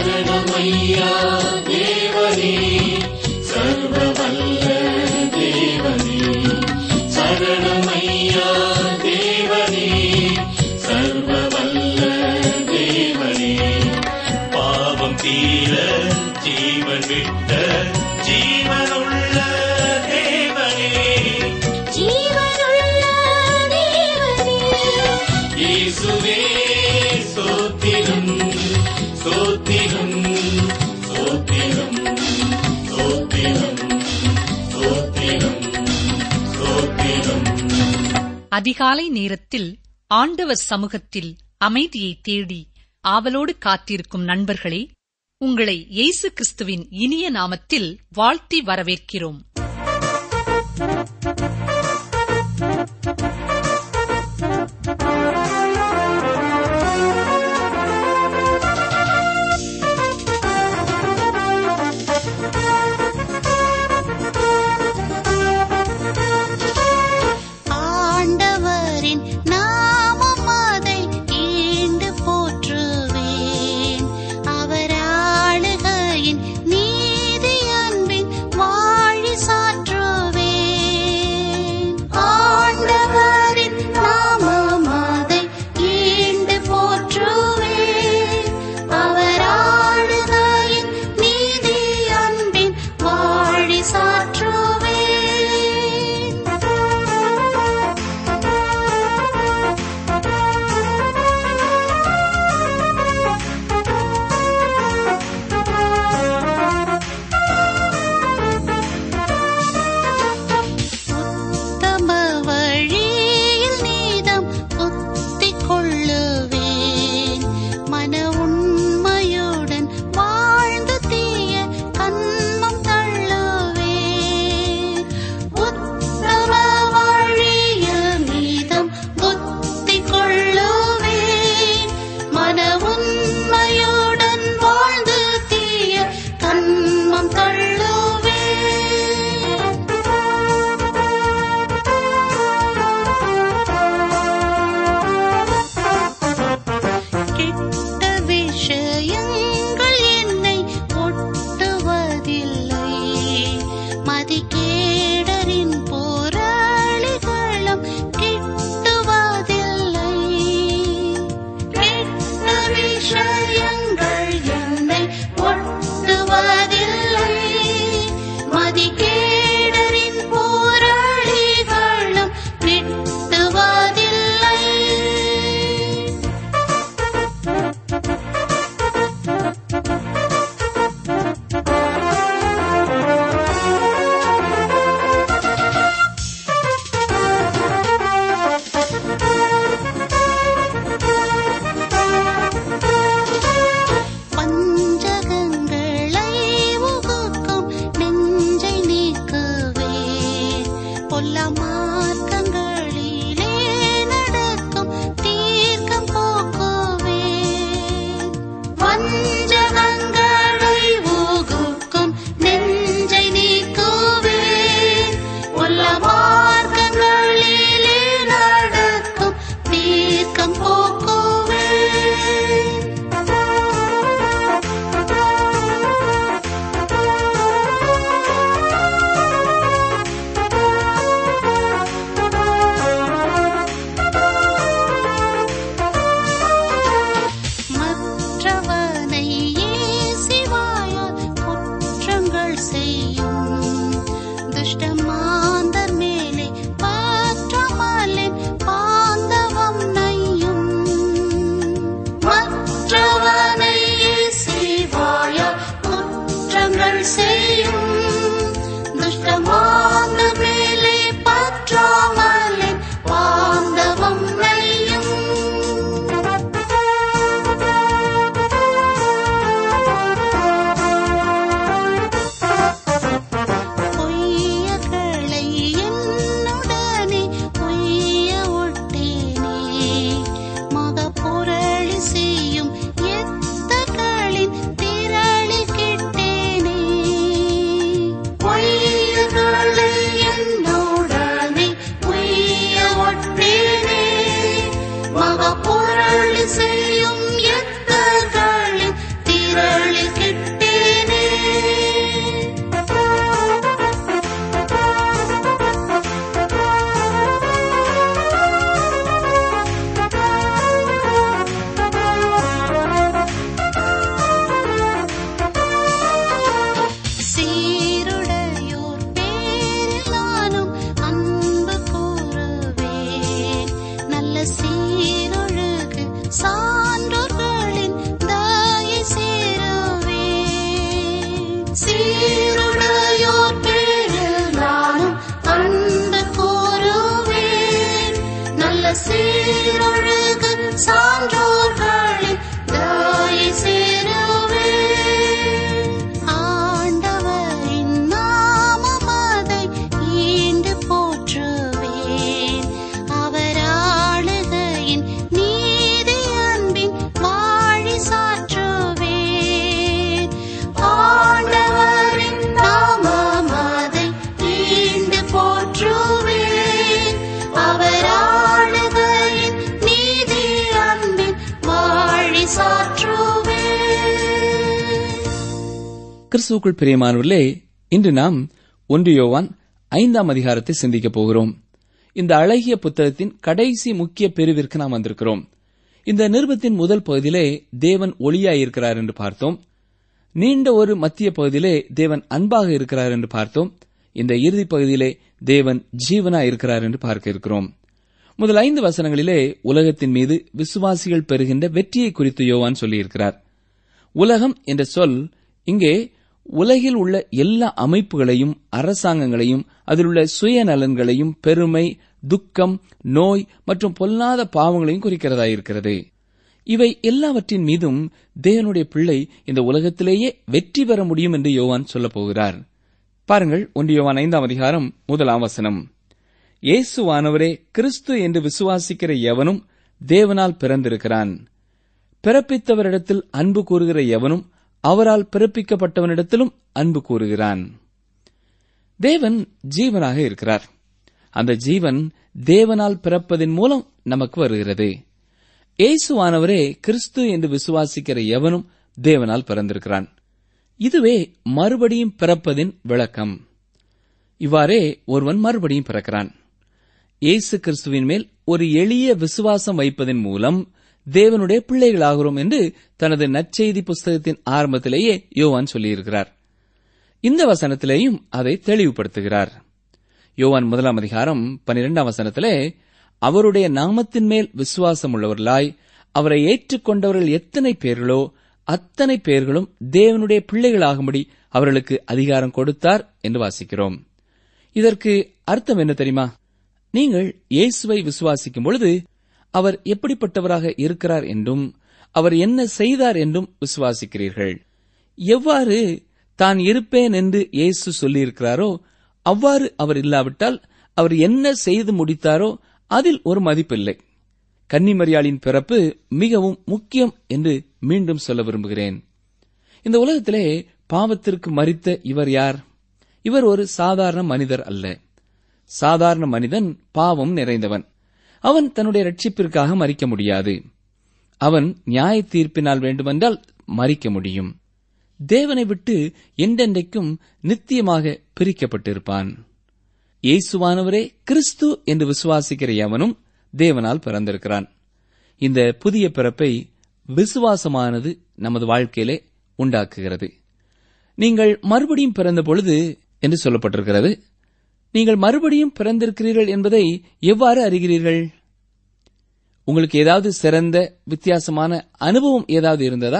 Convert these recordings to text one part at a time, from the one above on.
சரணமையா தேவனே, சர்வவல்ல தேவனே. சரணமையா தேவனே, சர்வவல்ல தேவனே. பாவம் தீர ஜீவன் விட்ட ஜீவனுள்ள தேவனே, ஜீவனுள்ள தேவனே. இயேசுவே ஸ்தோத்திரம், ஸ்தோத்திரம், ஸ்தோத்திரம், ஸ்தோத்திரம், ஸ்தோத்திரம், ஸ்தோத்திரம். அதிகாலை நேரத்தில் ஆண்டவர் சமூகத்தில் அமைதியை தேடி ஆவலோடு காத்திருக்கும் நண்பர்களே, உங்களை இயேசு கிறிஸ்துவின் இனிய நாமத்தில் வாழ்த்தி வரவேற்கிறோம். ஆண்டவரின் நாமம் அதை ஈண்டு போற்றுவேன். அவர் ஆளுகையின் நீதி அன்பின் வாழி சாற்றுவேன். நீரொழுகு சான்றோர்களின் தாயை சேருவே. ஆண்டவரின் நாமம் அதை ஈண்டு போற்றுவேன். அவர் ஆளுகையின் நீதி அன்பின் வாழி சாற்றுவேன். ஆண்டவரின் நாமம் அதை ஈண்டு போற்றுவேன். அவர் ஆளுகையின் நீதி அன்பின் வாழி சாற்றுவேன். கிறிஸ்துவுக்குள் பிரியமானவர்களே, இன்று நாம் 1 யோவான் 5ஆம் அதிகாரத்தை சிந்திக்கப் போகிறோம். இந்த அழகிய புத்தகத்தின் கடைசி முக்கிய பிரிவிற்கு நாம் வந்திருக்கிறோம். இந்த நிருபத்தின் முதல் பகுதியிலே தேவன் ஒளியாயிருக்கிறார் என்று பார்த்தோம். நீண்ட ஒரு மத்திய பகுதியிலே தேவன் அன்பாக இருக்கிறார் என்று பார்த்தோம். இந்த இறுதி பகுதியிலே தேவன் ஜீவனாயிருக்கிறார் என்று பார்க்க இருக்கிறோம். முதல் 5 வசனங்களிலே உலகத்தின் மீது விசுவாசிகள் பெறுகின்ற வெற்றியை குறித்து யோவான் சொல்லியிருக்கிறார். உலகம் என்ற சொல் இங்கே உலகில் உள்ள எல்லா அமைப்புகளையும், அரசாங்கங்களையும், அதிலுள்ள சுயநலன்களையும், பெருமை, துக்கம், நோய் மற்றும் பொல்லாத பாவங்களையும் குறிக்கிறதாயிருக்கிறது. இவை எல்லாவற்றின் மீதும் தேவனுடைய பிள்ளை இந்த உலகத்திலேயே வெற்றி பெற முடியும் என்று யோவான் சொல்லப் போகிறார். பாருங்கள், 1 யோவான் 5ஆம் அதிகாரம் 1ஆம் வசனம். இயேசுவானவரே கிறிஸ்து என்று விசுவாசிக்கிற எவனும் தேவனால் பிறந்திருக்கிறான். பிறப்பித்தவரிடத்தில் அன்பு கூறுகிற எவனும் அவரால் பிறப்பிக்கப்பட்டவனிடத்திலும் அன்பு கூறுகிறான். தேவன் ஜீவனாக இருக்கிறார். அந்த ஜீவன் தேவனால் பிறப்பதின் மூலம் நமக்கு வருகிறது. இயேசுவானவரே கிறிஸ்து என்று விசுவாசிக்கிற எவனும் தேவனால் பிறந்திருக்கிறான். இதுவே மறுபடியும் பிறப்பதின் விளக்கம். இவ்வாறே ஒருவன் மறுபடியும் பிறக்கிறான். இயேசு கிறிஸ்துவின் மேல் ஒரு எளிய விசுவாசம் வைப்பதன் மூலம் தேவனுடைய பிள்ளைகளாகிறோம் என்று தனது நற்செய்தி புஸ்தகத்தின் ஆரம்பத்திலேயே யோவான் சொல்லியிருக்கிறார். இந்த வசனத்திலேயும் அதை தெளிவுபடுத்துகிறார். யோவான் 1ஆம் அதிகாரம் 12ஆம் வசனத்திலே, அவருடைய நாமத்தின் மேல் விசுவாசம் உள்ளவர்களாய் அவரை ஏற்றுக்கொண்டவர்கள் எத்தனை பேர்களோ அத்தனை பேர்களும் தேவனுடைய பிள்ளைகளாகும்படி அவர்களுக்கு அதிகாரம் கொடுத்தார் என்று வாசிக்கிறோம். இதற்கு அர்த்தம் என்ன தெரியுமா? நீங்கள் இயேசுவை விசுவாசிக்கும் பொழுது அவர் எப்படிப்பட்டவராக இருக்கிறார் என்றும் அவர் என்ன செய்தார் என்றும் விசுவாசிக்கிறீர்கள். எவ்வாறு தான் இருப்பேன் என்று இயேசு சொல்லியிருக்கிறாரோ அவ்வாறு அவர் இல்லாவிட்டால் அவர் என்ன செய்து முடித்தாரோ அதில் ஒரு மதிப்பில்லை. கன்னிமரியாளின் பிறப்பு மிகவும் முக்கியம் என்று மீண்டும் சொல்ல விரும்புகிறேன். இந்த உலகத்திலே பாவத்திற்கு மரித்த இவர் யார்? இவர் ஒரு சாதாரண மனிதர் அல்ல. சாதாரண மனிதன் பாவம் நிறைந்தவன். அவன் தன்னுடைய ரட்சிப்பிற்காக மரிக்க முடியாது. அவன் நியாய தீர்ப்பினால் வேண்டுமென்றால் மரிக்க முடியும். தேவனை விட்டு என்றென்றைக்கும் நித்தியமாக பிரிக்கப்பட்டிருப்பான். இயேசுவானவரே கிறிஸ்து என்று விசுவாசிக்கிற எவனும் தேவனால் பிறந்திருக்கிறான். இந்த புதிய பிறப்பை விசுவாசமானது நமது வாழ்க்கையிலே உண்டாக்குகிறது. நீங்கள் மறுபடியும் பிறந்த பொழுது என்று சொல்லப்பட்டிருக்கிறது. நீங்கள் மறுபடியும் பிறந்திருக்கிறீர்கள் என்பதை எவ்வாறு அறிகிறீர்கள்? உங்களுக்கு ஏதாவது சிறந்த வித்தியாசமான அனுபவம் ஏதாவது இருந்ததா?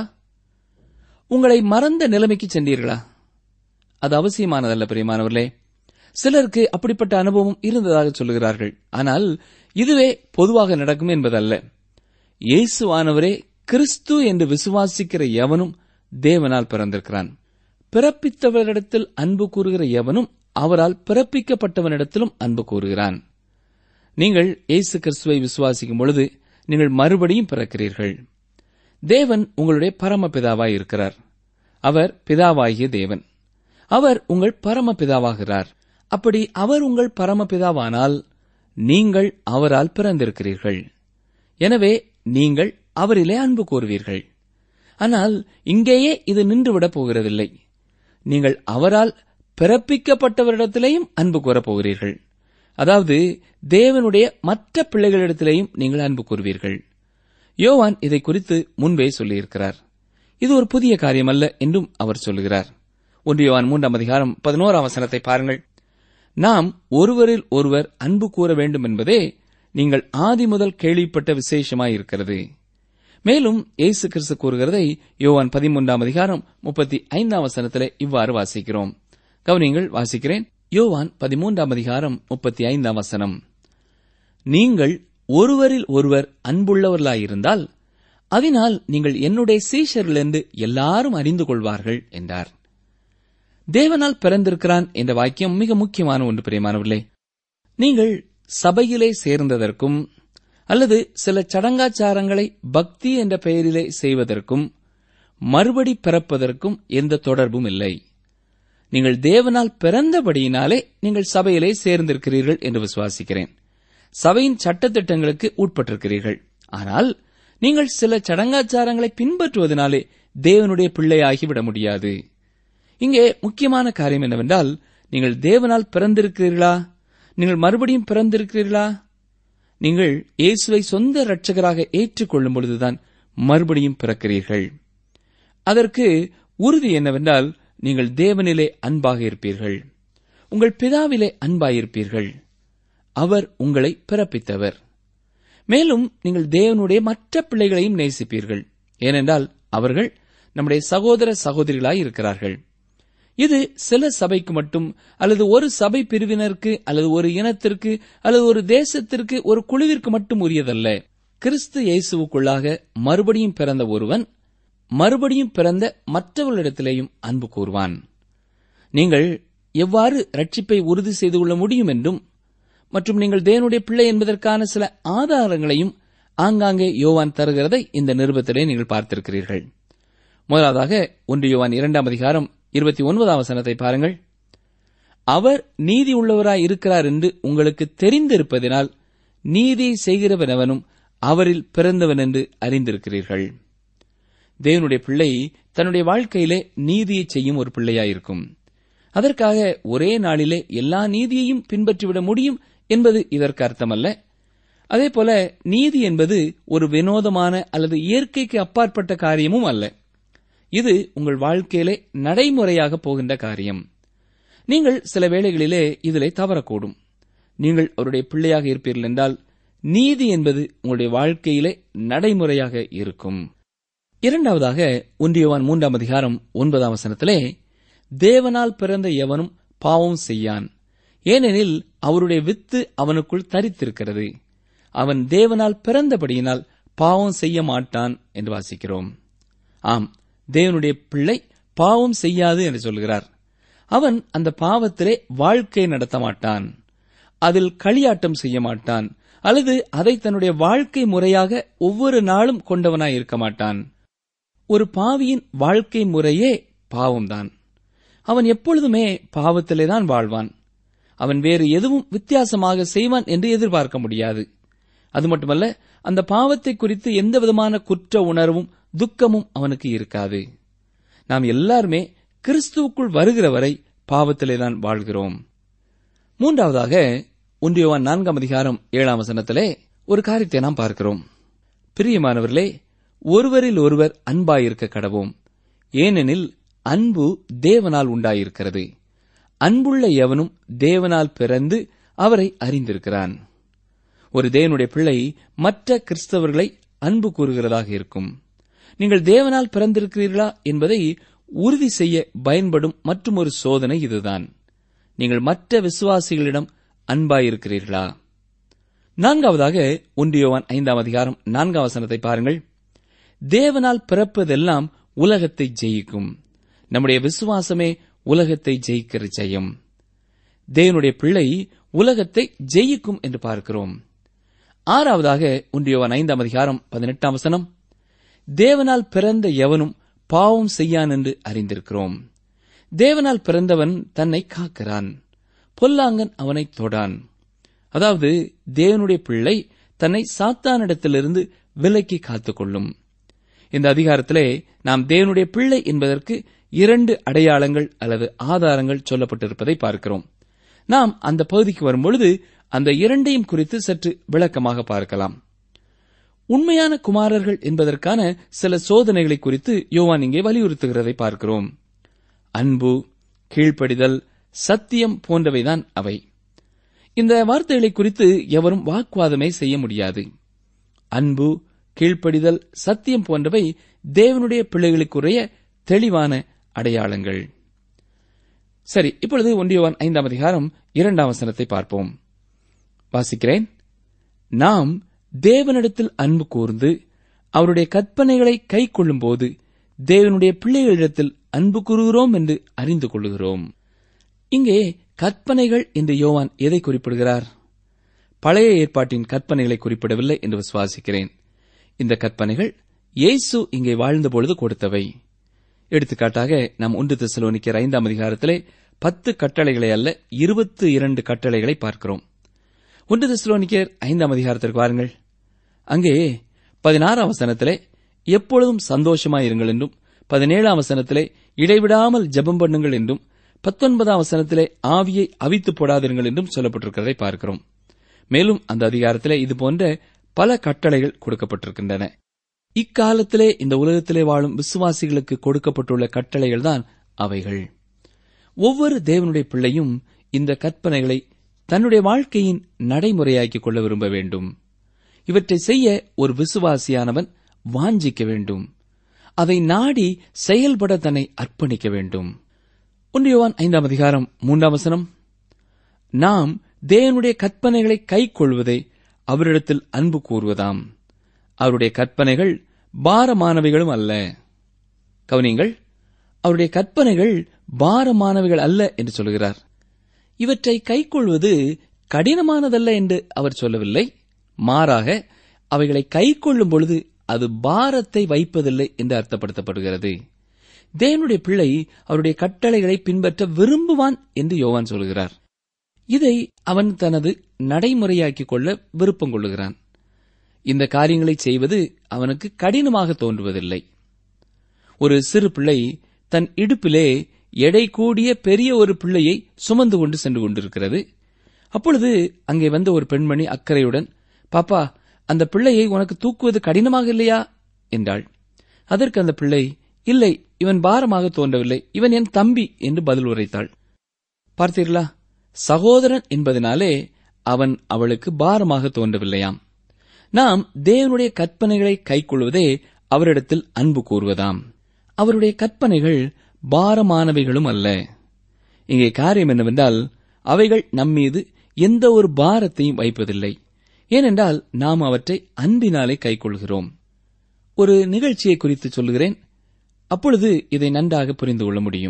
உங்களை மறந்த நிலைமைக்கு சென்றீர்களா? அது அவசியமானதல்ல பிரியமானவர்களே. சிலருக்கு அப்படிப்பட்ட அனுபவம் இருந்ததாக சொல்லுகிறார்கள். ஆனால் இதுவே பொதுவாக நடக்கும் என்பதல்ல. இயேசுவானவரே கிறிஸ்து என்று விசுவாசிக்கிற எவனும் தேவனால் பிறந்திருக்கிறான். பிறப்பித்தவரிடத்தில் அன்பு கூறுகிற எவனும் அவரால் பிறப்பிக்கப்பட்டவனிடத்திலும் அன்பு கூறுகிறான். நீங்கள் இயேசு கிறிஸ்துவை விசுவாசிக்கும் பொழுது நீங்கள் மறுபடியும் பிறக்கிறீர்கள். தேவன் உங்களுடைய பரமபிதாவாய் இருக்கிறார். அவர் பிதாவாகிய தேவன். அவர் உங்கள் பரமபிதாவாகிறார். அப்படி அவர் உங்கள் பரமபிதாவானால் நீங்கள் அவரால் பிறந்திருக்கிறீர்கள். எனவே நீங்கள் அவரிலே அன்பு கூறுவீர்கள். ஆனால் இங்கேயே இது நின்றுவிடப் போகிறதில்லை. நீங்கள் அவரால் பிறப்பிக்கப்பட்டவரிடத்திலேயும் அன்பு கூறப் போகிறீர்கள். அதாவது தேவனுடைய மற்ற பிள்ளைகளிடத்திலேயும் நீங்கள் அன்பு கூறுவீர்கள். யோவான் இதை குறித்து முன்பே சொல்லியிருக்கிறார். இது ஒரு புதிய காரியமல்ல என்றும் அவர் சொல்லுகிறார். 1 யோவான் 3ஆம் அதிகாரம் 11ஆம் வசனத்தை பாருங்கள். நாம் ஒருவரில் ஒருவர் அன்பு கூற வேண்டும் என்பதே நீங்கள் ஆதி முதல் கேள்விப்பட்ட விசேஷமாயிருக்கிறது. மேலும் இயேசு கிறிஸ்து கூறுகிறதை யோவான் 13ஆம் அதிகாரம் 35ஆம் வசனத்திலே இவ்வாறு வாசிக்கிறோம். கவனிங்கள், வாசிக்கிறேன். யோவான் 13ஆம் அதிகாரம் 35ஆம் வசனம். நீங்கள் ஒருவரில் ஒருவர் அன்புள்ளவர்களாயிருந்தால் அதனால் நீங்கள் என்னுடைய சீஷர்கள் என்று எல்லாரும் அறிந்து கொள்வார்கள் என்றார். தேவனால் பிறந்திருக்கிறான் என்ற வாக்கியம் மிக முக்கியமான ஒன்று பிரியமானவர்களே. நீங்கள் சபையிலே சேர்ந்ததற்கும் அல்லது சில சடங்காச்சாரங்களை பக்தி என்ற பெயரிலே செய்வதற்கும் மறுபடி பிறப்பதற்கும் எந்த தொடர்பும் இல்லை. நீங்கள் தேவனால் பிறந்தபடியினாலே நீங்கள் சபையிலே சேர்ந்திருக்கிறீர்கள் என்று விசுவாசிக்கிறேன். சபையின் சட்டத்திட்டங்களுக்கு உட்பட்டிருக்கிறீர்கள். ஆனால் நீங்கள் சில சடங்காச்சாரங்களை பின்பற்றுவதனாலே தேவனுடைய பிள்ளையாகிவிட முடியாது. இங்கே முக்கியமான காரியம் என்னவென்றால், நீங்கள் தேவனால் பிறந்திருக்கிறீர்களா? நீங்கள் மறுபடியும் பிறந்திருக்கிறீர்களா? நீங்கள் இயேசுவை சொந்த இரட்சகராக ஏற்றுக்கொள்ளும் பொழுதுதான் மறுபடியும் பிறக்கிறீர்கள். அதற்கு உறுதி என்னவென்றால், நீங்கள் தேவனிலே அன்பாக இருப்பீர்கள், உங்கள் பிதாவிலே அன்பாயிருப்பீர்கள். அவர் உங்களை பிறப்பித்தவர். மேலும் நீங்கள் தேவனுடைய மற்ற பிள்ளைகளையும் நேசிப்பீர்கள். ஏனென்றால் அவர்கள் நம்முடைய சகோதர சகோதரிகளாய் இருக்கிறார்கள். இது சில சபைக்கு மட்டும் அல்லது ஒரு சபை பிரிவினருக்கு அல்லது ஒரு இனத்திற்கு அல்லது ஒரு தேசத்திற்கு ஒரு குழுவிற்கு மட்டும் உரியதல்ல. கிறிஸ்து இயேசுவுக்குள்ளாக மறுபடியும் பிறந்த ஒருவன் மறுபடியும் பிறந்த மற்றவர்களிடத்திலேயும் அன்பு கூர்வான். நீங்கள் எவ்வாறு ரட்சிப்பை உறுதி செய்து கொள்ள முடியும் என்றும் மற்றும் நீங்கள் தேவனுடைய பிள்ளை என்பதற்கான சில ஆதாரங்களையும் ஆங்காங்கே யோவான் தருகிறதை இந்த நிருபத்திலே நீங்கள் பார்த்திருக்கிறீர்கள். முதலாவதாக 1 யோவான் 2 அதிகாரம் 29 பாருங்கள். அவர் நீதி உள்ளவராய் இருக்கிறார் என்று உங்களுக்கு தெரிந்திருப்பதினால் நீதியை செய்கிறவனவனும் அவரில் பிறந்தவன் என்று அறிந்திருக்கிறீர்கள். தேவனுடைய பிள்ளை தன்னுடைய வாழ்க்கையிலே நீதியை செய்யும் ஒரு பிள்ளையாயிருக்கும். அதற்காக ஒரே நாளிலே எல்லா நீதியையும் பின்பற்றிவிட முடியும் என்பது இதற்கு அர்த்தமல்ல. அதேபோல நீதி என்பது ஒரு வினோதமான அல்லது இயற்கைக்கு அப்பாற்பட்ட காரியமும் அல்ல. இது உங்கள் வாழ்க்கையிலே நடைமுறையாக போகின்ற காரியம். நீங்கள் சில வேளைகளிலே இதிலே தவறக்கூடும். நீங்கள் அவருடைய பிள்ளையாக இருப்பீர்கள் என்றால் நீதி என்பது உங்களுடைய வாழ்க்கையிலே நடைமுறையாக இருக்கும். இரண்டாவதாக 1 யோவான் 3 அதிகாரம் 9 தேவனால் பிறந்த எவனும் பாவம் செய்யான், ஏனெனில் அவருடைய வித்து அவனுக்குள் தரித்திருக்கிறது. அவன் தேவனால் பிறந்தபடியினால் பாவம் செய்ய மாட்டான் என்று வாசிக்கிறோம். ஆம், தேவனுடைய பிள்ளை பாவம் செய்யாது என்று சொல்கிறார். அவன் அந்த பாவத்திலே வாழ்க்கை நடத்த மாட்டான், அதில் களியாட்டம் செய்ய மாட்டான், அல்லது அதை தன்னுடைய வாழ்க்கை முறையாக ஒவ்வொரு நாளும் கொண்டவனாய் இருக்க மாட்டான். ஒரு பாவியின் வாழ்க்கை முறையே பாவம்தான். அவன் எப்பொழுதுமே பாவத்திலேதான் வாழ்வான். அவன் வேறு எதுவும் வித்தியாசமாக செய்வான் என்று எதிர்பார்க்க முடியாது. அது மட்டுமல்ல, அந்த பாவத்தை குறித்து எந்தவிதமான குற்ற உணர்வும் துக்கமும் அவனுக்கு இருக்காது. நாம் எல்லாருமே கிறிஸ்துவுக்குள் வருகிற வரை பாவத்திலேதான் வாழ்கிறோம். மூன்றாவதாக 1 யோவான் 4 அதிகாரம் 7 ஒரு காரியத்தை நாம் பார்க்கிறோம். பிரியமானவர்களே, ஒருவரில் ஒருவர் அன்பாயிருக்க கடவோம், ஏனெனில் அன்பு தேவனால் உண்டாயிருக்கிறது. அன்புள்ள எவனும் தேவனால் பிறந்து அவரை அறிந்திருக்கிறான். ஒரு தேவனுடைய பிள்ளை மற்ற கிறிஸ்தவர்களை அன்பு கூறுகிறதாக இருக்கும். நீங்கள் தேவனால் பிறந்திருக்கிறீர்களா என்பதை உறுதி செய்ய பயன்படும் மற்றும் ஒரு சோதனை இதுதான். நீங்கள் மற்ற விசுவாசிகளிடம் அன்பாயிருக்கிறீர்களா? நான்காவதாக 1 யோவான் 5 அதிகாரம் 4 பாருங்கள். தேவனால் பிறப்பதெல்லாம் உலகத்தை ஜெயிக்கும். நம்முடைய விசுவாசமே உலகத்தை ஜெயிக்கிற ஜெயம். தேவனுடைய பிள்ளை உலகத்தை ஜெயிக்கும் என்று பார்க்கிறோம். ஆறாவதாக 1 யோவான் 5 அதிகாரம் 18 தேவனால் பிறந்த எவனும் பாவம் செய்யான் என்று அறிந்திருக்கிறோம். தேவனால் பிறந்தவன் தன்னை காக்கிறான், பொல்லாங்கன் அவனை தொடான். அதாவது தேவனுடைய பிள்ளை தன்னை சாத்தானிடத்திலிருந்து விலக்கி காத்துக்கொள்ளும். இந்த அதிகாரத்திலே நாம் தேவனுடைய பிள்ளை என்பதற்கு 2 அடையாளங்கள் அல்லது ஆதாரங்கள் சொல்லப்பட்டிருப்பதை பார்க்கிறோம். நாம் அந்த பகுதிக்கு வரும்பொழுது அந்த 2ஐயும் குறித்து சற்று விளக்கமாக பார்க்கலாம். உண்மையான குமாரர்கள் என்பதற்கான சில சோதனைகளை குறித்து யோவான் இங்கே வலியுறுத்துகிறதை பார்க்கிறோம். அன்பு, கீழ்ப்படிதல், சத்தியம் போன்றவைதான் அவை. இந்த வார்த்தைகளை குறித்து எவரும் வாக்குவாதமே செய்ய முடியாது. அன்பு, கீழ்ப்படிதல், சத்தியம் போன்றவை தேவனுடைய பிள்ளைகளுக்குரிய தெளிவான அடையாளங்கள். சரி, இப்பொழுது 1 யோவான் 5 அதிகாரம் 2 பார்ப்போம். வாசிக்கிறேன். நாம் தேவனிடத்தில் அன்பு கூர்ந்து அவருடைய கற்பனைகளை கைக்கொள்ளும்போது தேவனுடைய பிள்ளைகளிடத்தில் அன்பு கூறுகிறோம் என்று அறிந்து கொள்ளுகிறோம். இங்கே கற்பனைகள் என்று யோவான் எதை குறிப்பிடுகிறார்? பழைய ஏற்பாட்டின் கற்பனைகளை குறிப்பிடவில்லை என்று விசுவாசிக்கிறேன். இந்த கற்பனைகள் இயேசு இங்கே வாழ்ந்தபொழுது கொடுத்தவை. எடுத்துக்காட்டாக நாம் 1 தெசலோனிக்கர் 5ஆம் அதிகாரத்திலே 10 கட்டளைகளை அல்ல 22 கட்டளைகளை பார்க்கிறோம். 1 தெசலோனிக்கர் 5ஆம் அதிகாரத்திற்கு வாருங்கள். அங்கே 16ஆம் வசனத்திலே எப்பொழுதும் சந்தோஷமாயிருங்கள் என்றும், 17ஆம் வசனத்திலே இடைவிடாமல் ஜெபம் பண்ணுங்கள் என்றும், 19ஆம் வசனத்திலே ஆவியை அவித்து போடாதிருங்கள் என்றும் சொல்லப்பட்டிருக்கிறதை பார்க்கிறோம். மேலும் அந்த அதிகாரத்திலே இதுபோன்ற பல கட்டளைகள் கொடுக்கப்பட்டிருக்கின்றன. இக்காலத்திலே இந்த உலகத்திலே வாழும் விசுவாசிகளுக்கு கொடுக்கப்பட்டுள்ள கட்டளைகள்தான் அவைகள். ஒவ்வொரு தேவனுடைய பிள்ளையும் இந்த கற்பனைகளை தன்னுடைய வாழ்க்கையின் நடைமுறையாக்கிக் கொள்ள விரும்ப வேண்டும். இவற்றை செய்ய ஒரு விசுவாசியானவன் வாஞ்சிக்க வேண்டும். அதை நாடி செயல்பட தன்னை அர்ப்பணிக்க வேண்டும். 1 யோவான் 5ஆம் அதிகாரம் 3ஆம் வசனம், நாம் தேவனுடைய கற்பனைகளை கைக்கொள்வதே அவரிடத்தில் அன்பு கூறுவதாம். அவருடைய கற்பனைகள் பாரமானவைகளும் அல்ல. கவனிங்கள், அவருடைய கற்பனைகள் பாரமானவைகள் அல்ல என்று சொல்கிறார். இவற்றை கைக்கொள்வது கடினமானதல்ல என்று அவர் சொல்லவில்லை. மாறாக அவைகளை கைக்கொள்ளும் பொழுது அது பாரத்தை வைப்பதில்லை என்று அர்த்தப்படுத்தப்படுகிறது. தேவனுடைய பிள்ளை அவருடைய கட்டளைகளை பின்பற்ற விரும்புவான் என்று யோவான் சொல்கிறார். இதை அவன் தனது நடைமுறையாக்கிக் கொள்ள விருப்பம் கொள்ளுகிறான். இந்த காரியங்களை செய்வது அவனுக்கு கடினமாக தோன்றுவதில்லை. ஒரு சிறு பிள்ளை தன் இடுப்பிலே எடை கூடிய பெரிய ஒரு பிள்ளையை சுமந்து கொண்டு சென்று கொண்டிருக்கிறது. அப்பொழுது அங்கே வந்த ஒரு பெண்மணி அக்கறையுடன், பாப்பா, அந்த பிள்ளையை உனக்கு தூக்குவது கடினமாக இல்லையா என்றாள். அதற்கு அந்த பிள்ளை, இல்லை, இவன் பாரமாக தோன்றவில்லை, இவன் என் தம்பி என்று பதில் உரைத்தாள். பார்த்தீர்களா, சகோதரன் என்பதனாலே அவன் அவளுக்கு பாரமாக தோன்றவில்லையாம். நாம் தேவனுடைய கற்பனைகளை கைக்கொள்வதே அவரிடத்தில் அன்பு கூறுவதாம். அவருடைய கற்பனைகள் பாரமானவைகளும் அல்ல. இங்கே காரியம் என்னவென்றால், அவைகள் நம்மீது எந்த ஒரு பாரத்தையும் வைப்பதில்லை. ஏனென்றால் நாம் அவற்றை அன்பினாலே கைக்கொள்கிறோம். ஒரு நிகழ்ச்சியை குறித்து சொல்லுகிறேன், அப்பொழுது இதை நன்றாக புரிந்து கொள்ள முடியும்.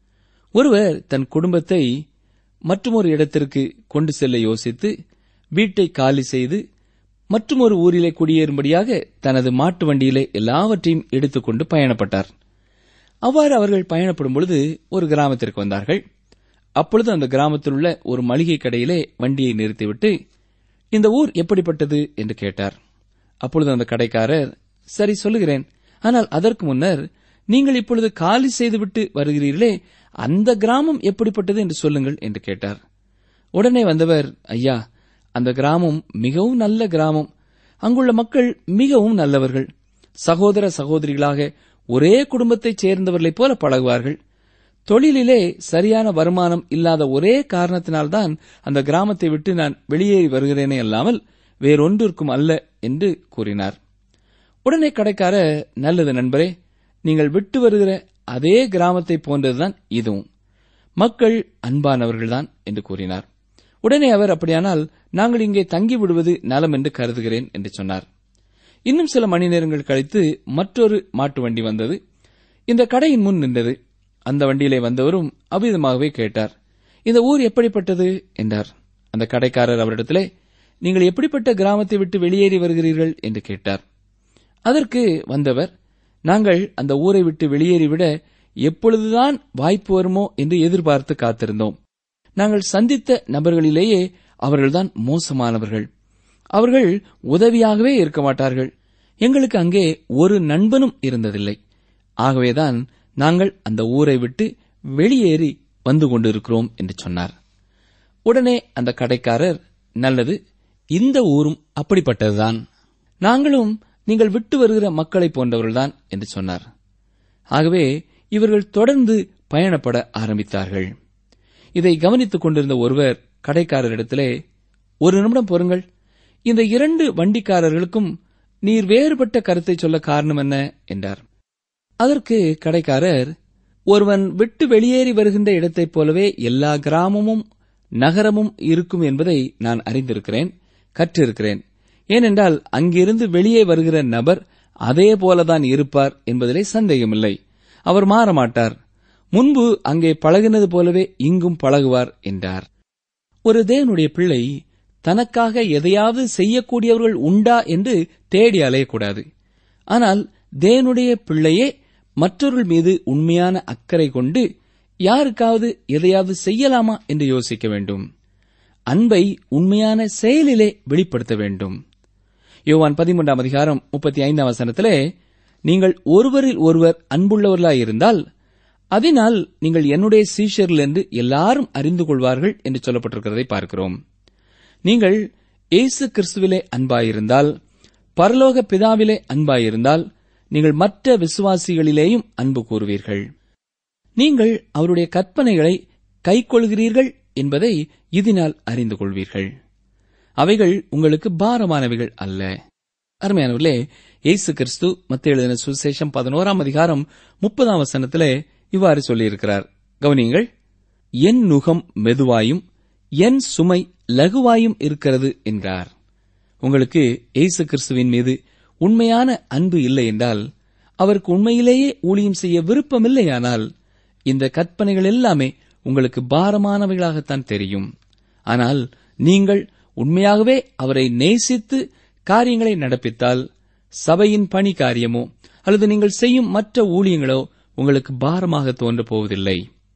ஒருவர் தன் குடும்பத்தை மற்றொரு இடத்திற்கு கொண்டு செல்ல யோசித்து வீட்டை காலி செய்து மற்றொரு ஊரிலே குடியேறும்படியாக தனது மாட்டு வண்டியிலே எல்லாவற்றையும் எடுத்துக்கொண்டு பயணப்பட்டார். அவ்வாறு அவர்கள் பயணப்படும் பொழுது ஒரு கிராமத்திற்கு வந்தார்கள். அப்பொழுது அந்த கிராமத்தில் உள்ள ஒரு மளிகை கடையிலே வண்டியை நிறுத்திவிட்டு, இந்த ஊர் எப்படிப்பட்டது என்று கேட்டார். அப்பொழுது அந்த கடைக்காரர், சரி சொல்லுகிறேன், ஆனால் அதற்கு முன்னர் நீங்கள் இப்பொழுது காலி செய்துவிட்டு வருகிறீர்களே, அந்த கிராமம் எப்படிப்பட்டது என்று சொல்லுங்கள் என்று கேட்டார். உடனே வந்தவர், ஐயா, அந்த கிராமம் மிகவும் நல்ல கிராமம். அங்குள்ள மக்கள் மிகவும் நல்லவர்கள். சகோதர சகோதரிகளாக ஒரே குடும்பத்தைச் சேர்ந்தவர்களைப் போல பழகுவார்கள். தொழிலிலே சரியான வருமானம் இல்லாத ஒரே காரணத்தினால்தான் அந்த கிராமத்தை விட்டு நான் வெளியேறி வருகிறேனே அல்லாமல் வேறொன்றிற்கும் அல்ல என்று கூறினார். உடனே கடைக்காரர், நல்லது நண்பரே, நீங்கள் விட்டு வருகிற அதே கிராமத்தை போன்றதுதான் இதுவும். மக்கள் அன்பானவர்கள்தான் என்று கூறினார். உடனே அவர், அப்படியானால் நாங்கள் இங்கே தங்கிவிடுவது நலம் என்று கருதுகிறேன் என்று சொன்னார். இன்னும் சில மணி நேரங்கள் கழித்து மற்றொரு மாட்டு வண்டி வந்தது. இந்த கடையின் முன் நின்றது. அந்த வண்டியிலே வந்தவரும் அவ்விதமாகவே கேட்டார், இந்த ஊர் எப்படிப்பட்டது என்றார். அந்த கடைக்காரர் அவரிடத்திலே, நீங்கள் எப்படிப்பட்ட கிராமத்தை விட்டு வெளியேறி வருகிறீர்கள் என்று கேட்டார். அதற்கு வந்தவர், நாங்கள் அந்த ஊரை விட்டு வெளியேறிவிட எப்பொழுதுதான் வாய்ப்பு வருமோ என்று எதிர்பார்த்து காத்திருந்தோம். நாங்கள் சந்தித்த நபர்களிலேயே அவர்கள்தான் மோசமானவர்கள். அவர்கள் உதவியாகவே இருக்க மாட்டார்கள். எங்களுக்கு அங்கே ஒரு நண்பனும் இருந்ததில்லை. ஆகவேதான் நாங்கள் அந்த ஊரை விட்டு வெளியேறி வந்து கொண்டிருக்கிறோம் என்று சொன்னார். உடனே அந்த கடைக்காரர், நல்லது, இந்த ஊரும் அப்படிப்பட்டதுதான், நாங்களும் நீங்கள் விட்டு வருகிற மக்களை போன்றவர்கள்தான் என்று சொன்னார். ஆகவே இவர்கள் தொடர்ந்து பயணப்பட ஆரம்பித்தார்கள். இதை கவனித்துக் கொண்டிருந்த ஒருவர் கடைக்காரரிடத்திலே, ஒரு நிமிடம் பொறுங்கள், இந்த 2 வண்டிக்காரர்களுக்கும் நீர் வேறுபட்ட கருத்தை சொல்ல காரணம் என்ன என்றார். அதற்கு கடைக்காரர், ஒருவன் விட்டு வெளியேறி வருகின்ற இடத்தைப் போலவே எல்லா கிராமமும் நகரமும் இருக்கும் என்பதை நான் அறிந்திருக்கிறேன், கற்றிருக்கிறேன். ஏனென்றால் அங்கிருந்து வெளியே வருகிற நபர் அதே போலதான் இருப்பார் என்பதிலே சந்தேகமில்லை. அவர் மாறமாட்டார். முன்பு அங்கே பழகினது போலவே இங்கும் பழகுவார் என்றார். ஒரு தேவனுடைய பிள்ளை தனக்காக எதையாவது செய்யக்கூடியவர்கள் உண்டா என்று தேடி அலையக்கூடாது. ஆனால் தேவனுடைய பிள்ளையே மற்றவர்கள் மீது உண்மையான அக்கறை கொண்டு யாருக்காவது எதையாவது செய்யலாமா என்று யோசிக்க வேண்டும். அன்பை உண்மையான செயலிலே வெளிப்படுத்த வேண்டும். யோவான் 13:35 நீங்கள் ஒருவரில் ஒருவர் அன்புள்ளவர்களாயிருந்தால் அதனால் நீங்கள் என்னுடைய சீஷர்கள் என்று எல்லாரும் அறிந்து கொள்வார்கள் என்று சொல்லப்பட்டிருக்கிறதை பார்க்கிறோம். நீங்கள் இயேசு கிறிஸ்துவிலே அன்பாயிருந்தால், பரலோக பிதாவிலே அன்பாயிருந்தால், நீங்கள் மற்ற விசுவாசிகளிலேயும் அன்பு கூறுவீர்கள். நீங்கள் அவருடைய கற்பனைகளை கைக்கொள்கிறீர்கள் என்பதை இதனால் அறிந்து கொள்வீர்கள். அவைகள் உங்களுக்கு பாரமானவைகள் அல்ல. அருமையானவர்களே, இயேசு கிறிஸ்து மத்தேயு எழுதின சுவிசேஷம் 11:30 இவ்வாறு சொல்லியிருக்கிறார். கவனியுங்கள். என் நுகம் மெதுவாயும் என் சுமை லகுவாயும் இருக்கிறது என்றார். உங்களுக்கு இயேசு கிறிஸ்துவின் மீது உண்மையான அன்பு இல்லை என்றால், அவருக்கு உண்மையிலேயே ஊழியம் செய்ய விருப்பமில்லையானால், இந்த கற்பனைகள் எல்லாமே உங்களுக்கு பாரமானவைகளாகத்தான் தெரியும். ஆனால் நீங்கள் உண்மையாகவே அவரை நேசித்து காரியங்களை நடப்பித்தால், சபையின் பணி காரியமோ அல்லது நீங்கள் செய்யும் மற்ற ஊழியங்களோ உங்களுக்கு பாரமாக தோன்றப் போவதில்லை.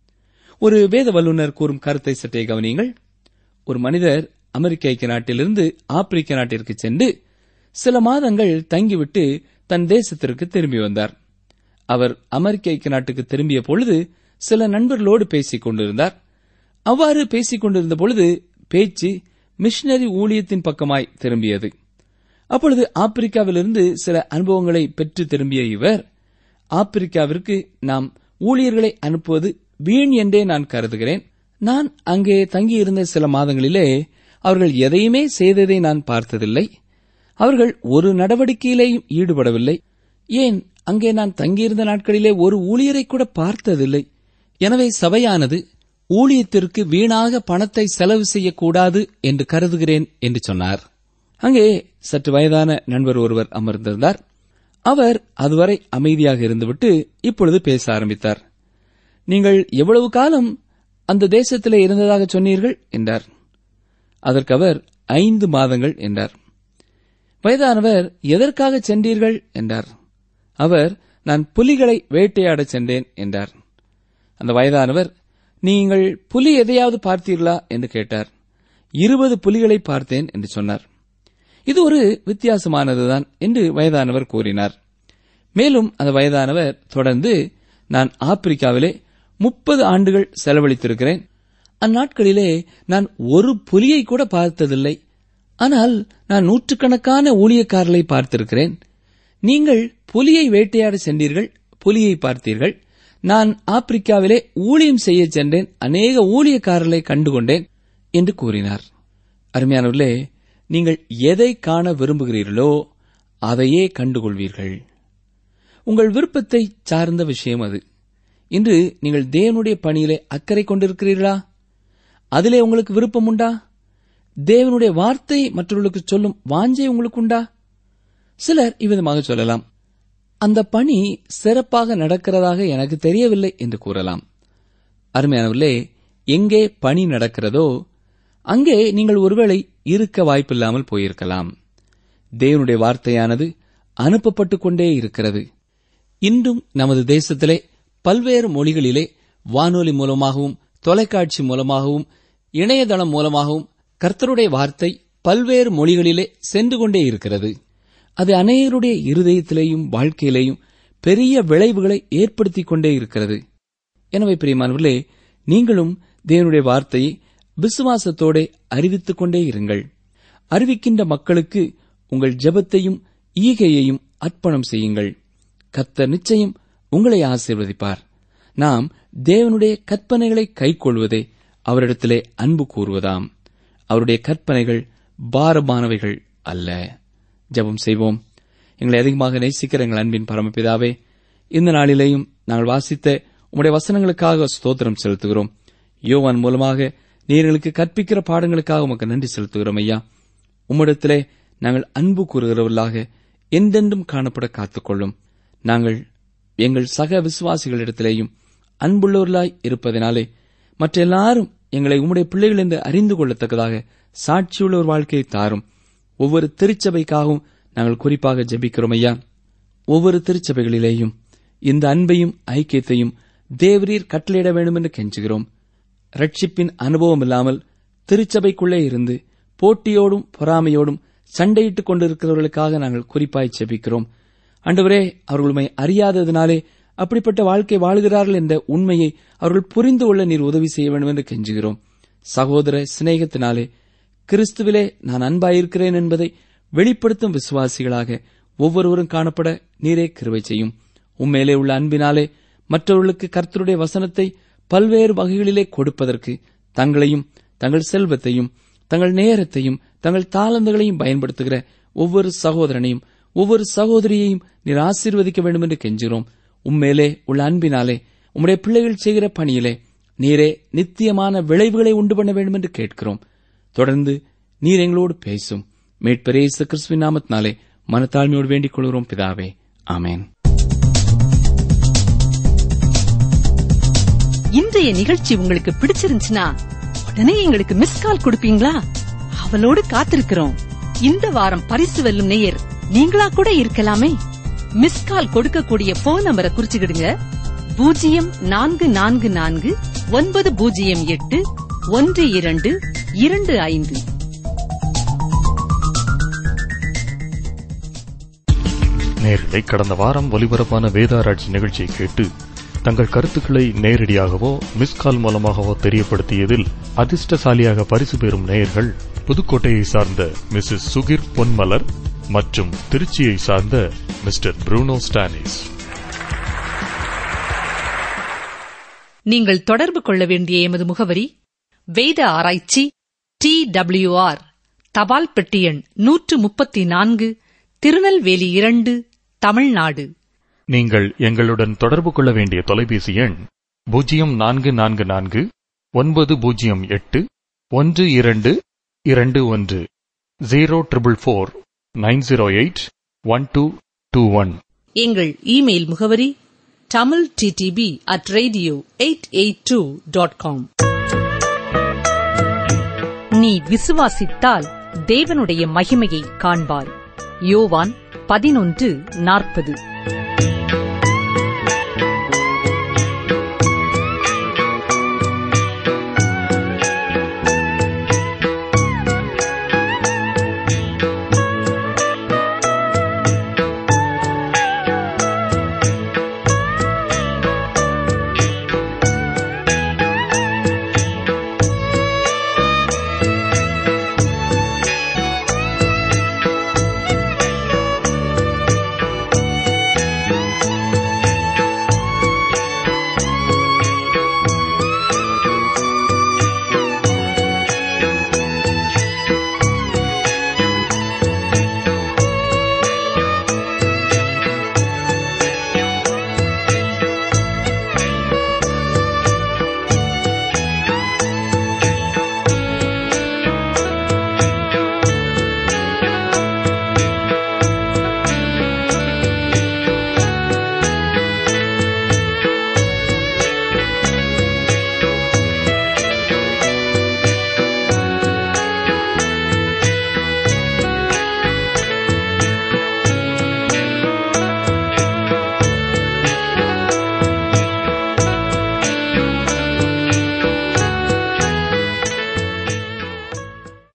ஒரு வேத வல்லுநர் கூறும் கருத்தை சற்றே கவனியுங்கள். ஒரு மனிதர் அமெரிக்க ஐக்கிய நாட்டிலிருந்து ஆப்பிரிக்க நாட்டிற்கு சென்று சில மாதங்கள் தங்கிவிட்டு தன் தேசத்திற்கு திரும்பி வந்தார். அவர் அமெரிக்க ஐக்கிய நாட்டுக்கு திரும்பிய பொழுது சில நண்பர்களோடு பேசிக் கொண்டிருந்தார். அவ்வாறு பேசிக் கொண்டிருந்த பொழுது பேச்சு மிஷனரி ஊழியத்தின் பக்கமாய் திரும்பியது. அப்பொழுது ஆப்பிரிக்காவிலிருந்து சில அனுபவங்களை பெற்று திரும்பிய இவர், ஆப்பிரிக்காவிற்கு நாம் ஊழியர்களை அனுப்புவது வீண் என்றே நான் கருதுகிறேன். நான் அங்கே தங்கியிருந்த சில மாதங்களிலே அவர்கள் எதையுமே செய்ததை நான் பார்த்ததில்லை. அவர்கள் ஒரு நடவடிக்கையிலேயும் ஈடுபடவில்லை. ஏன், அங்கே நான் தங்கியிருந்த நாட்களிலே ஒரு ஊழியரை கூட பார்த்ததில்லை. எனவே சபையானது ஊழியத்திற்கு வீணாக பணத்தை செலவு செய்யக்கூடாது என்று கருதுகிறேன் என்று சொன்னார். அங்கே சற்று வயதான நண்பர் ஒருவர் அமர்ந்திருந்தார். அவர் அதுவரை அமைதியாக இருந்துவிட்டு இப்பொழுது பேச ஆரம்பித்தார். நீங்கள் எவ்வளவு காலம் அந்த தேசத்திலே இருந்ததாக சொன்னீர்கள் என்றார். அதற்கு அவர் 5 மாதங்கள் என்றார். வயதானவர், எதற்காக சென்றீர்கள் என்றார். அவர், நான் புலிகளை வேட்டையாடச் சென்றேன் என்றார். அந்த வயதானவர், நீங்கள் புலி எதையாவது பார்த்தீர்களா என்று கேட்டார். 20 புலிகளை பார்த்தேன் என்று சொன்னார். இது ஒரு வித்தியாசமானதுதான் என்று வயதானவர் கூறினார். மேலும் அந்த வயதானவர் தொடர்ந்து, நான் ஆப்பிரிக்காவிலே 30 ஆண்டுகள் செலவழித்திருக்கிறேன். அந்நாட்களிலே நான் ஒரு புலியை கூட பார்த்ததில்லை. ஆனால் நான் நூற்றுக்கணக்கான ஊழியக்காரர்களை பார்த்திருக்கிறேன். நீங்கள் புலியை வேட்டையாட சென்றீர்கள், புலியை பார்த்தீர்கள். நான் ஆப்பிரிக்காவிலே ஊழியம் செய்ய சென்றேன், அநேக ஊழியக்காரர்களை கண்டுகொண்டேன் என்று கூறினார். அருமையானவர்களே, நீங்கள் எதை காண விரும்புகிறீர்களோ அதையே கண்டுகொள்வீர்கள். உங்கள் விருப்பத்தை சார்ந்த விஷயம் அது. இன்று நீங்கள் தேவனுடைய பணியிலே அக்கறை கொண்டிருக்கிறீர்களா? அதிலே உங்களுக்கு விருப்பம் உண்டா? தேவனுடைய வார்த்தை மற்றவர்களுக்கு சொல்லும் வாஞ்சை உங்களுக்கு உண்டா? சிலர் இவ்விதமாக சொல்லலாம், அந்த பணி சிறப்பாக நடக்கிறதாக எனக்கு தெரியவில்லை என்று கூறலாம். அருமையானவர்களே, எங்கே பணி நடக்கிறதோ அங்கே நீங்கள் ஒருவேளை இருக்க வாய்ப்பில்லாமல் போயிருக்கலாம். தேவனுடைய வார்த்தையானது அனுப்பப்பட்டுக் கொண்டே இருக்கிறது. இன்றும் நமது தேசத்திலே பல்வேறு மொழிகளிலே வானொலி மூலமாகவும் தொலைக்காட்சி மூலமாகவும் இணையதளம் மூலமாகவும் கர்த்தருடைய வார்த்தை பல்வேறு மொழிகளிலே சென்று கொண்டே இருக்கிறது. அது அநேகருடைய இருதயத்திலேயும் வாழ்க்கையிலேயும் பெரிய விளைவுகளை ஏற்படுத்திக் கொண்டே இருக்கிறது. எனவே பிரியமானவர்களே, நீங்களும் தேவனுடைய வார்த்தையை விசுவாசத்தோടെ அறிவித்துக் கொண்டே இருங்கள். அறிவிக்கின்ற மக்களுக்கு உங்கள் ஜெபத்தையும் ஈகையையும் அர்ப்பணம் செய்யுங்கள். கர்த்தர் நிச்சயம் உங்களை ஆசீர்வதிப்பார். நாம் தேவனுடைய கற்பனைகளை கைக்கொள்வதே அவரிடத்திலே அன்பு கூறுவதாம். அவருடைய கற்பனைகள் பாரமானவைகள் அல்ல. ஜெபம் செய்வோம். எங்களை அதிகமாக நேசிக்கிற எங்கள் அன்பின் பரமபிதாவே, இந்த நாளிலேயும் நாங்கள் வாசித்த உம்முடைய வசனங்களுக்காக ஸ்தோத்திரம் செலுத்துகிறோம். யோவான் மூலமாக நீர்களுக்கு கற்பிக்கிற பாடங்களுக்காக உமக்கு நன்றி செலுத்துகிறோம். ஐயா, உம்மிடத்திலே நாங்கள் அன்பு கூறுகிறவர்களாக என்றென்றும் காணப்பட காத்துக்கொள்ளும். நாங்கள் எங்கள் சக விசுவாசிகளிடத்திலேயும் அன்புள்ளவர்களாய் இருப்பதனாலே மற்ற எல்லாரும் எங்களை உம்முடைய பிள்ளைகள் என்று அறிந்து கொள்ளத்தக்கதாக சாட்சியுள்ள ஒரு வாழ்க்கையை தாரும். ஒவ்வொரு திருச்சபைக்காகவும் நாங்கள் குறிப்பாக ஜெபிக்கிறோம் ஐயா. ஒவ்வொரு திருச்சபைகளிலேயும் இந்த அன்பையும் ஐக்கியத்தையும் தேவரீர் கட்டளையிட வேண்டும் என்று கெஞ்சுகிறோம். ரட்சிப்பின் அனுபவம் இல்லாமல் திருச்சபைக்குள்ளே இருந்து போட்டியோடும் பொறாமையோடும் சண்டையிட்டுக் கொண்டிருக்கிறவர்களுக்காக நாங்கள் குறிப்பாய் ஜெபிக்கிறோம். ஆண்டவரே, அவர்களுமை அறியாததினாலே அப்படிப்பட்ட வாழ்க்கை வாழ்கிறார்கள் என்ற உண்மையை அவர்கள் புரிந்து கொள்ள நீர் உதவி செய்ய வேண்டும் என்று கெஞ்சுகிறோம். சகோதர சிநேகத்தினாலே கிறிஸ்துவிலே நான் அன்பாயிருக்கிறேன் என்பதை வெளிப்படுத்தும் விசுவாசிகளாக ஒவ்வொருவரும் காணப்பட நீரே கிருபை செய்யும். உண்மையிலே உள்ள அன்பினாலே மற்றவர்களுக்கு கர்த்தருடைய வசனத்தை பல்வேறு வகைகளிலே கொடுப்பதற்கு தங்களையும் தங்கள் செல்வத்தையும் தங்கள் நேரத்தையும் தங்கள் தாளந்துகளையும் பயன்படுத்துகிற ஒவ்வொரு சகோதரனையும் ஒவ்வொரு சகோதரியையும் நீர் ஆசீர்வதிக்க வேண்டும் என்று கெஞ்சுகிறோம். உண்மையிலே உள்ள அன்பினாலே உம்முடைய பிள்ளைகள் செய்கிற பணியிலே நீரே நித்தியமான விளைவுகளை உண்டு பண்ண வேண்டும் என்று கேட்கிறோம். தொடர்ந்து நீர் எங்களோடு பேசும். மீட்பர் இயேசு கிறிஸ்துவின் நாமத்தினாலே மனத்தாழ்மையோடு வேண்டிக் கொள்கிறோம் பிதாவே, ஆமென். இன்றைய நிகழ்ச்சி உங்களுக்கு பிடிச்சிருந்துச்சுன்னா உடனே எங்களுக்கு மிஸ் கால் கொடுப்பீங்களா? அவளோடு காத்திருக்கிறோம். இந்த வாரம் பரிசு வெல்லும் நேயர் நீங்களா கூட இருக்கலாமே. மிஸ் கால் கொடுக்கக்கூடிய போன் நம்பரை குறிச்சுக்கிடுங்க. 04449081081225. நேயர்களே, கடந்த வாரம் ஒலிபரப்பான வேதாராய்ச்சி நிகழ்ச்சியை கேட்டு தங்கள் கருத்துக்களை நேரடியாகவோ மிஸ்கால் மூலமாகவோ தெரியப்படுத்தியதில் அதிர்ஷ்டசாலியாக பரிசு பெறும் நேயர்கள் புதுக்கோட்டையை சார்ந்த மிஸ்ஸஸ் சுகிர் பொன்மலர் மற்றும் திருச்சியை சார்ந்த மிஸ்டர் ப்ரூனோ ஸ்டானிஸ். நீங்கள் தொடர்பு கொள்ள வேண்டிய எமது முகவரி: வேத ஆராய்ச்சி, TWR, தபால் பெட்டி எண் 134, திருநெல்வேலி 2, தமிழ்நாடு. நீங்கள் எங்களுடன் தொடர்பு கொள்ள வேண்டிய தொலைபேசி எண் 0444 908 1221 0444 908 1221. எங்கள் இமெயில் முகவரி tamilttb@radio882.com. நீ விசுவாசித்தால் தேவனுடைய மகிமையை காண்பாய். யோவான் 11:40.